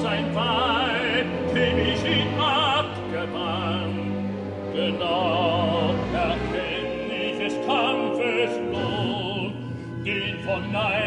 sein Weib, dem ich ihn abgebannt. Genau erkenn ich des Kampfes Lohn, den von Neid